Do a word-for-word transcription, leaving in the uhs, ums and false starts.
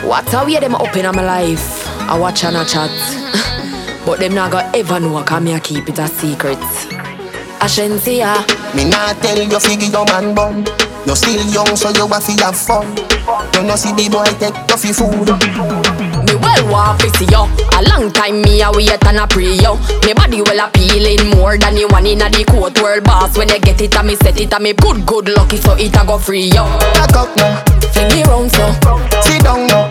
What a way them up in my life. I watch and I chat. But them not gonna ever know, cause me I keep it a secret. I shouldn't see ya. Me not tell you figure your man bun. You still young so you have to have fun. You no see the boy take you fi food. Me well want to see you. A long time me a wait and a pray you. Me body well appealing more than the one inna the court world boss. When you get it and me set it and me good good lucky so it a go free you. Back up now, fling it round so. sit down now.